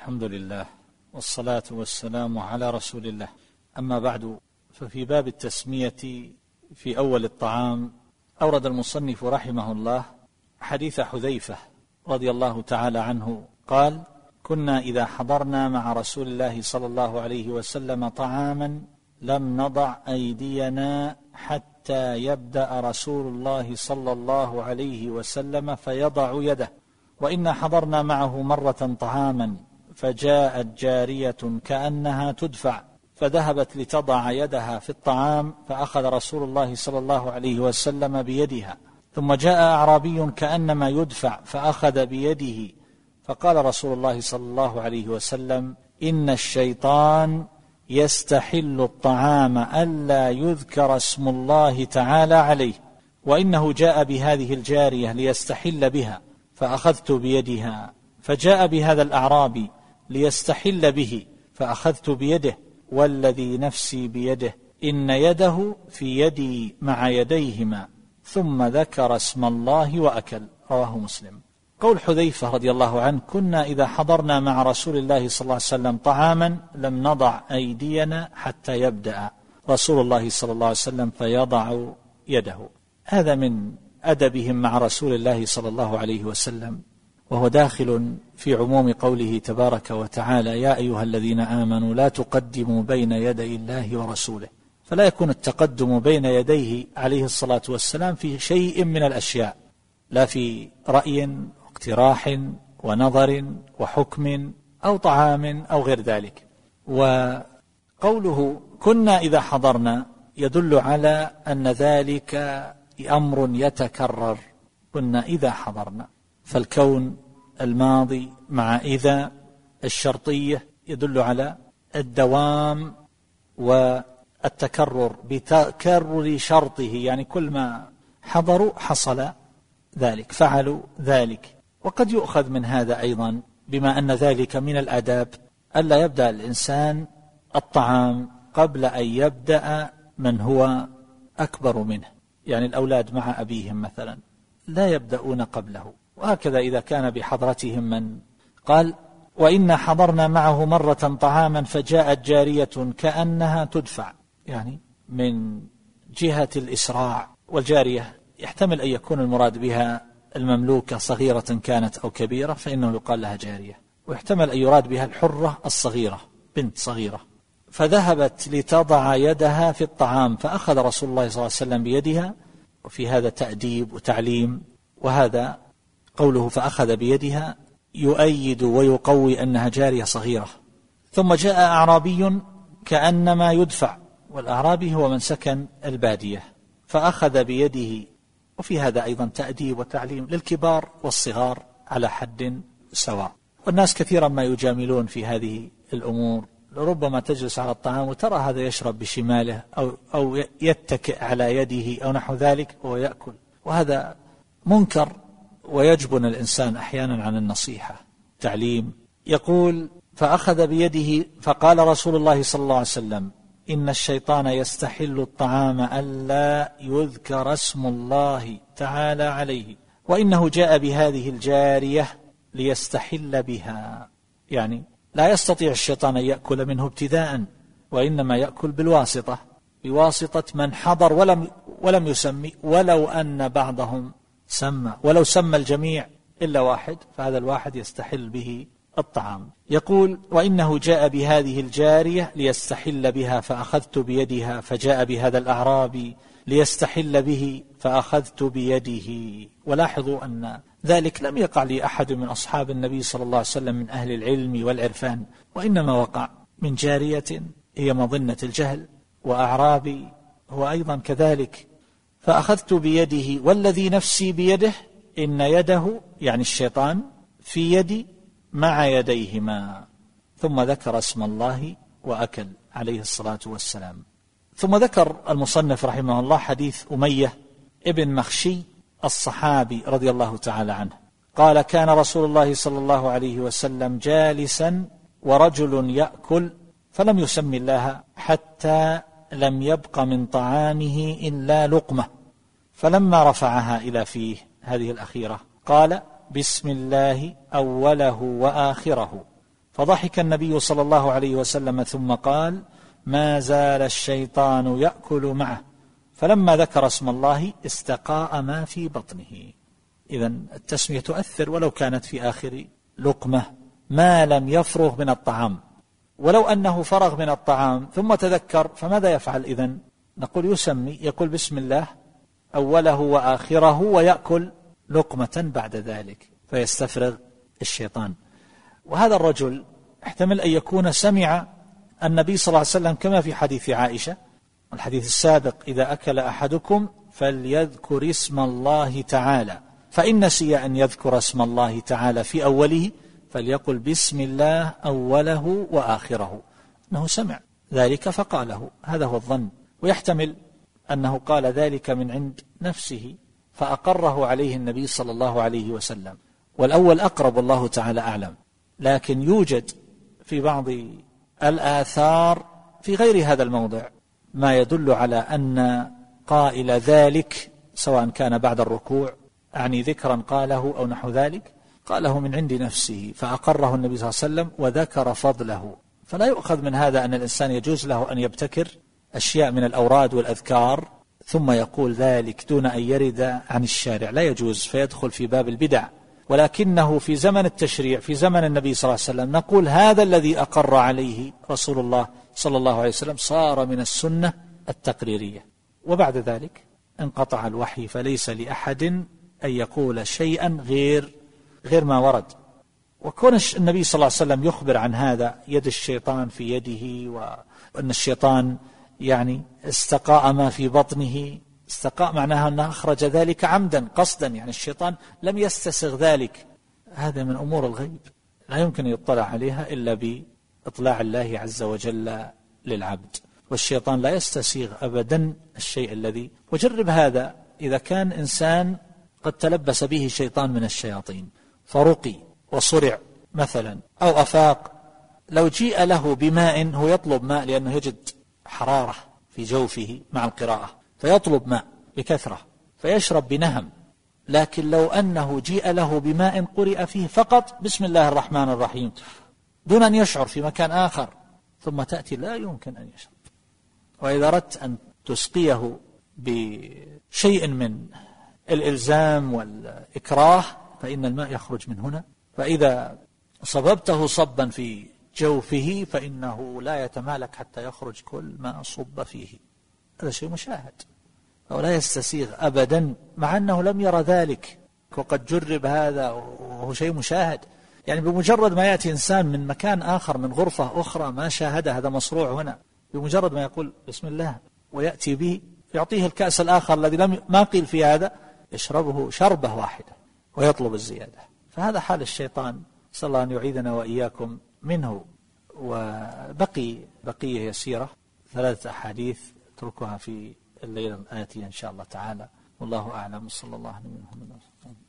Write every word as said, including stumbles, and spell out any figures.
الحمد لله والصلاة والسلام على رسول الله. أما بعد، ففي باب التسمية في أول الطعام أورد المصنف رحمه الله حديث حذيفة رضي الله تعالى عنه قال: كنا إذا حضرنا مع رسول الله صلى الله عليه وسلم طعاما لم نضع أيدينا حتى يبدأ رسول الله صلى الله عليه وسلم فيضع يده، وإنا حضرنا معه مرة طعاما فجاءت جارية كأنها تدفع فذهبت لتضع يدها في الطعام فأخذ رسول الله صلى الله عليه وسلم بيدها، ثم جاء أعرابي كأنما يدفع فأخذ بيده، فقال رسول الله صلى الله عليه وسلم: إن الشيطان يستحل الطعام ألا يذكر اسم الله تعالى عليه، وإنه جاء بهذه الجارية ليستحل بها فأخذت بيدها، فجاء بهذا الأعرابي ليستحل به فأخذت بيده، والذي نفسي بيده إن يده في يدي مع يديهما، ثم ذكر اسم الله وأكل. رواه مسلم. قول حذيفة رضي الله عنه: كنا إذا حضرنا مع رسول الله صلى الله عليه وسلم طعاما لم نضع أيدينا حتى يبدأ رسول الله صلى الله عليه وسلم فيضع يده. هذا من أدبهم مع رسول الله صلى الله عليه وسلم، وهو داخل في عموم قوله تبارك وتعالى: يا أيها الذين آمنوا لا تقدموا بين يدي الله ورسوله. فلا يكون التقدم بين يديه عليه الصلاة والسلام في شيء من الأشياء، لا في رأي واقتراح ونظر وحكم أو طعام أو غير ذلك. وقوله كنا إذا حضرنا يدل على أن ذلك أمر يتكرر، كنا إذا حضرنا، فالكون الماضي مع إذا الشرطية يدل على الدوام والتكرر بتكرر شرطه، يعني كل ما حضروا حصل ذلك، فعلوا ذلك. وقد يؤخذ من هذا أيضا بما أن ذلك من الآداب ألا يبدأ الإنسان الطعام قبل أن يبدأ من هو أكبر منه، يعني الأولاد مع أبيهم مثلا لا يبدأون قبله، وهكذا إذا كان بحضرتهم من قال: وإنا حضرنا معه مرة طعاما فجاءت جارية كأنها تدفع، يعني من جهة الإسراع. والجارية يحتمل أن يكون المراد بها المملوكة صغيرة كانت أو كبيرة فإنه يقال لها جارية، ويحتمل أن يراد بها الحرة الصغيرة، بنت صغيرة. فذهبت لتضع يدها في الطعام فأخذ رسول الله صلى الله عليه وسلم بيدها، وفي هذا تأديب وتعليم. وهذا قوله فأخذ بيدها يؤيد ويقوي أنها جارية صغيرة. ثم جاء أعرابي كأنما يدفع، والأعرابي هو من سكن البادية، فأخذ بيده. وفي هذا أيضا تأديب وتعليم للكبار والصغار على حد سواء. والناس كثيرا ما يجاملون في هذه الأمور، ربما تجلس على الطعام وترى هذا يشرب بشماله أو, أو يتكئ على يده أو نحو ذلك وهو يأكل، وهذا منكر، ويجبن الإنسان أحيانا عن النصيحة تعليم. يقول: فأخذ بيده فقال رسول الله صلى الله عليه وسلم: إن الشيطان يستحل الطعام ألا يذكر اسم الله تعالى عليه، وإنه جاء بهذه الجارية ليستحل بها، يعني لا يستطيع الشيطان أن يأكل منه ابتداء، وإنما يأكل بالواسطة، بواسطة من حضر ولم, ولم يسمي، ولو أن بعضهم سمى، ولو سمى الجميع إلا واحد فهذا الواحد يستحل به الطعام. يقول: وإنه جاء بهذه الجارية ليستحل بها فأخذت بيدها، فجاء بهذا الأعرابي ليستحل به فأخذت بيده. ولاحظوا أن ذلك لم يقع لأحد من أصحاب النبي صلى الله عليه وسلم من أهل العلم والعرفان، وإنما وقع من جارية هي مظنة الجهل، وأعرابي هو أيضا كذلك. فأخذت بيده والذي نفسي بيده إن يده، يعني الشيطان، في يدي مع يديهما، ثم ذكر اسم الله وأكل عليه الصلاة والسلام. ثم ذكر المصنف رحمه الله حديث أمية ابن مخشي الصحابي رضي الله تعالى عنه قال: كان رسول الله صلى الله عليه وسلم جالسا ورجل يأكل فلم يسم الله حتى لم يبق من طعامه إلا لقمة، فلما رفعها إلى فيه، هذه الأخيرة، قال: بسم الله أوله وآخره، فضحك النبي صلى الله عليه وسلم ثم قال: ما زال الشيطان يأكل معه، فلما ذكر اسم الله استقاء ما في بطنه. إذن التسمية تؤثر ولو كانت في آخر لقمة ما لم يفرغ من الطعام. ولو أنه فرغ من الطعام ثم تذكر فماذا يفعل إذن؟ نقول يسمي، يقول بسم الله أوله وآخره ويأكل لقمة بعد ذلك فيستفرغ الشيطان. وهذا الرجل احتمل أن يكون سمع النبي صلى الله عليه وسلم كما في حديث عائشة الحديث السابق: إذا أكل أحدكم فليذكر اسم الله تعالى، فإن نسي أن يذكر اسم الله تعالى في أوله فليقل بسم الله أوله وآخره. أنه سمع ذلك فقاله، هذا هو الظن. ويحتمل أنه قال ذلك من عند نفسه فأقره عليه النبي صلى الله عليه وسلم، والأول أقرب والله تعالى أعلم. لكن يوجد في بعض الآثار في غير هذا الموضع ما يدل على أن قائل ذلك سواء كان بعد الركوع يعني ذكرا قاله أو نحو ذلك، قاله من عند نفسه فأقره النبي صلى الله عليه وسلم وذكر فضله. فلا يؤخذ من هذا أن الإنسان يجوز له أن يبتكر أشياء من الأوراد والأذكار ثم يقول ذلك دون أن يرد عن الشارع، لا يجوز، فيدخل في باب البدع. ولكنه في زمن التشريع في زمن النبي صلى الله عليه وسلم نقول هذا الذي أقر عليه رسول الله صلى الله عليه وسلم صار من السنة التقريرية. وبعد ذلك انقطع الوحي، فليس لأحد أن يقول شيئا غير غير ما ورد. وكون النبي صلى الله عليه وسلم يخبر عن هذا، يد الشيطان في يده، وأن الشيطان يعني استقاء ما في بطنه. استقاء معناها أنه أخرج ذلك عمدا قصدا، يعني الشيطان لم يستسغ ذلك. هذا من أمور الغيب لا يمكن يطلع عليها إلا بإطلاع الله عز وجل للعبد، والشيطان لا يستسيغ أبدا الشيء الذي. وجرب هذا إذا كان إنسان قد تلبس به شيطان من الشياطين فرقي وصرع مثلا أو أفاق، لو جيء له بماء، هو يطلب ماء لأنه يجد حرارة في جوفه مع القراءة فيطلب ماء بكثرة فيشرب بنهم، لكن لو أنه جيء له بماء قرئ فيه فقط بسم الله الرحمن الرحيم دون أن يشعر في مكان آخر ثم تأتي، لا يمكن أن يشرب. وإذا أردت أن تسقيه بشيء من الإلزام والإكراه فإن الماء يخرج من هنا، فإذا صببته صبا في جوفه فإنه لا يتمالك حتى يخرج كل ما صب فيه. هذا شيء مشاهد، أو لا يستسيغ أبدا مع أنه لم يرى ذلك، وقد جرب هذا وهو شيء مشاهد. يعني بمجرد ما يأتي إنسان من مكان آخر من غرفة أخرى ما شاهد هذا مصروع هنا، بمجرد ما يقول بسم الله ويأتي به يعطيه الكأس الآخر الذي لم ما قيل في هذا، يشربه شربة واحدة ويطلب الزيادة. فهذا حال الشيطان، صلى الله أن يعيذنا وإياكم منه. وبقي بقية يسيرة، ثلاثة أحاديث تركها في الليلة الآتية إن شاء الله تعالى، والله أعلم. صلى الله عليه وسلم.